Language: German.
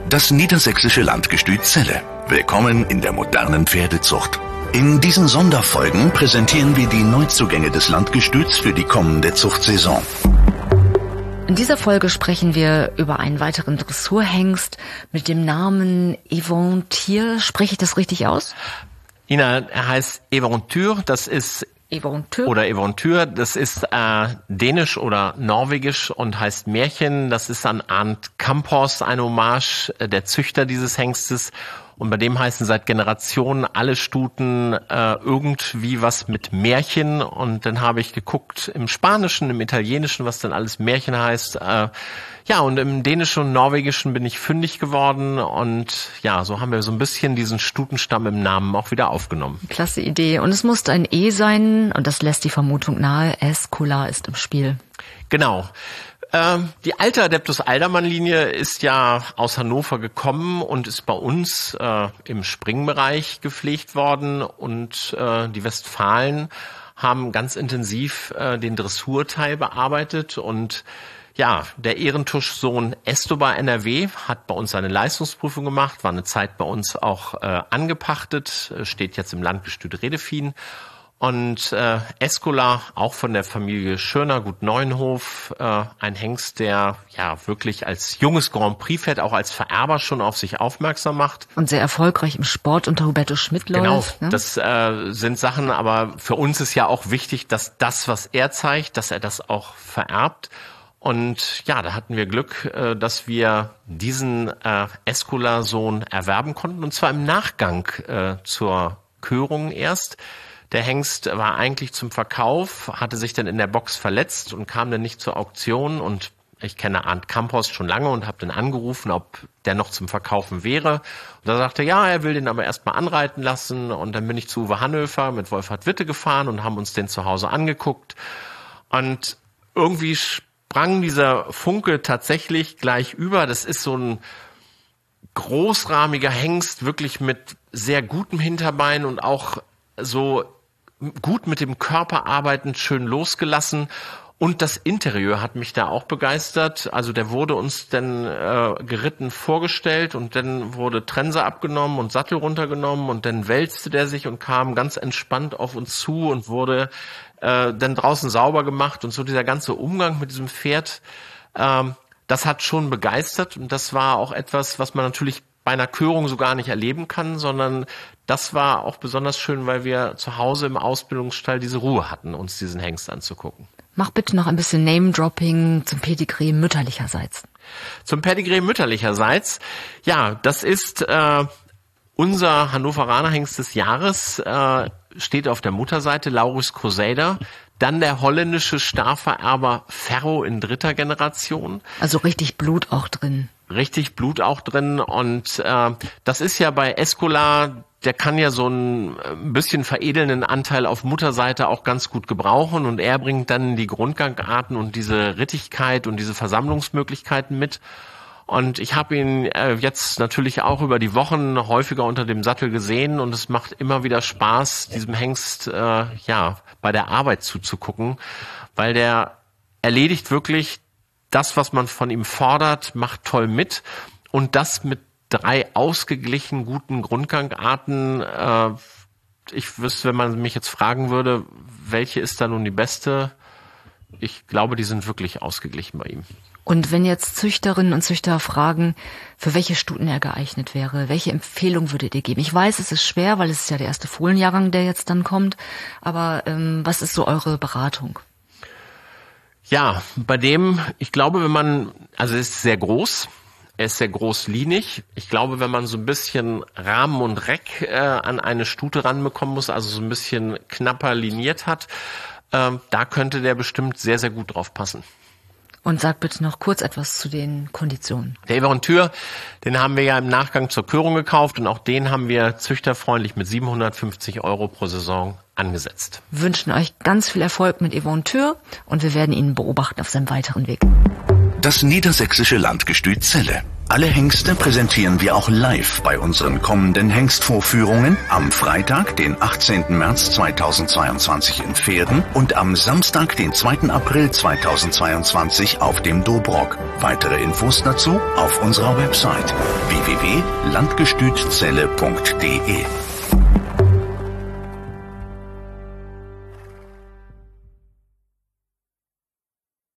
Das niedersächsische Landgestüt Celle. Willkommen in der modernen Pferdezucht. In diesen Sonderfolgen präsentieren wir die Neuzugänge des Landgestüts für die kommende Zuchtsaison. In dieser Folge sprechen wir über einen weiteren Dressurhengst mit dem Namen Eventyr. Spreche ich das richtig aus? Ina, er heißt Eventyr, das ist Eventyr, das ist dänisch oder norwegisch und heißt Märchen. Das ist an Arndt Kampos eine Hommage, der Züchter dieses Hengstes. Und bei dem heißen seit Generationen alle Stuten irgendwie was mit Märchen. Und dann habe ich geguckt im Spanischen, im Italienischen, was denn alles Märchen heißt. Ja, und im Dänischen und Norwegischen bin ich fündig geworden. Und ja, so haben wir so ein bisschen diesen Stutenstamm im Namen auch wieder aufgenommen. Klasse Idee. Und es musste ein E sein. Und das lässt die Vermutung nahe, Escola ist im Spiel. Genau. Die alte Adeptus Aldermann-Linie ist ja aus Hannover gekommen und ist bei uns im Springbereich gepflegt worden. Und die Westfalen haben ganz intensiv den Dressurteil bearbeitet. Und ja, der Ehrentusch-Sohn Estobar NRW hat bei uns seine Leistungsprüfung gemacht, war eine Zeit bei uns auch angepachtet, steht jetzt im Landgestüt Redefien. Und Escola, auch von der Familie Schörner, Gut Neuenhof, ein Hengst, der ja wirklich als junges Grand Prix-Pferd, auch als Vererber schon auf sich aufmerksam macht. Und sehr erfolgreich im Sport unter Huberto Schmidt läuft. Genau, das sind Sachen, aber für uns ist ja auch wichtig, dass das, was er zeigt, dass er das auch vererbt. Und ja, da hatten wir Glück, dass wir diesen Escola-Sohn erwerben konnten, und zwar im Nachgang zur Körung erst. Der Hengst war eigentlich zum Verkauf, hatte sich dann in der Box verletzt und kam dann nicht zur Auktion. Und ich kenne Arndt Kampos schon lange und habe dann angerufen, ob der noch zum Verkaufen wäre. Und da sagte er, ja, er will den aber erstmal anreiten lassen. Und dann bin ich zu Uwe Hannöfer mit Wolfhard Witte gefahren und haben uns den zu Hause angeguckt. Und irgendwie sprang dieser Funke tatsächlich gleich über. Das ist so ein großrahmiger Hengst, wirklich mit sehr gutem Hinterbein und auch so gut mit dem Körper arbeitend, schön losgelassen. Und das Interieur hat mich da auch begeistert. Also der wurde uns dann geritten vorgestellt und dann wurde Trense abgenommen und Sattel runtergenommen und dann wälzte der sich und kam ganz entspannt auf uns zu und wurde dann draußen sauber gemacht. Und so dieser ganze Umgang mit diesem Pferd, das hat schon begeistert. Und das war auch etwas, was man natürlich bei einer Körung so gar nicht erleben kann, sondern das war auch besonders schön, weil wir zu Hause im Ausbildungsstall diese Ruhe hatten, uns diesen Hengst anzugucken. Mach bitte noch ein bisschen Name-Dropping zum Pedigree mütterlicherseits. Zum Pedigree mütterlicherseits, ja, das ist unser Hannoveraner Hengst des Jahres, steht auf der Mutterseite, Laurus Crusader. Dann der holländische Starvererber Ferro in 3. Generation. Also richtig Blut auch drin. Richtig Blut auch drin. Und das ist ja bei Escola, der kann ja so ein bisschen veredelnden Anteil auf Mutterseite auch ganz gut gebrauchen. Und er bringt dann die Grundgangarten und diese Rittigkeit und diese Versammlungsmöglichkeiten mit. Und ich habe ihn jetzt natürlich auch über die Wochen häufiger unter dem Sattel gesehen. Und es macht immer wieder Spaß, diesem Hengst ja bei der Arbeit zuzugucken. Weil der erledigt wirklich das, was man von ihm fordert, macht toll mit. Und das mit 3 ausgeglichen guten Grundgangarten. Ich wüsste, wenn man mich jetzt fragen würde, welche ist da nun die beste? Ich glaube, die sind wirklich ausgeglichen bei ihm. Und wenn jetzt Züchterinnen und Züchter fragen, für welche Stuten er geeignet wäre, welche Empfehlung würdet ihr geben? Ich weiß, es ist schwer, weil es ist ja der erste Fohlenjahrgang, der jetzt dann kommt. Aber was ist so eure Beratung? Ja, bei dem, ich glaube, also er ist sehr groß. Er ist sehr großlinig. Ich glaube, wenn man so ein bisschen Rahmen und Reck an eine Stute ranbekommen muss, also so ein bisschen knapper liniert hat, da könnte der bestimmt sehr, sehr gut drauf passen. Und sag bitte noch kurz etwas zu den Konditionen. Der Eventyr, den haben wir ja im Nachgang zur Körung gekauft und auch den haben wir züchterfreundlich mit 750 € pro Saison angesetzt. Wir wünschen euch ganz viel Erfolg mit Eventyr und wir werden ihn beobachten auf seinem weiteren Weg. Das niedersächsische Landgestüt Celle. Alle Hengste präsentieren wir auch live bei unseren kommenden Hengstvorführungen am Freitag, den 18. März 2022 in Verden und am Samstag, den 2. April 2022 auf dem Dobrock. Weitere Infos dazu auf unserer Website www.landgestützelle.de.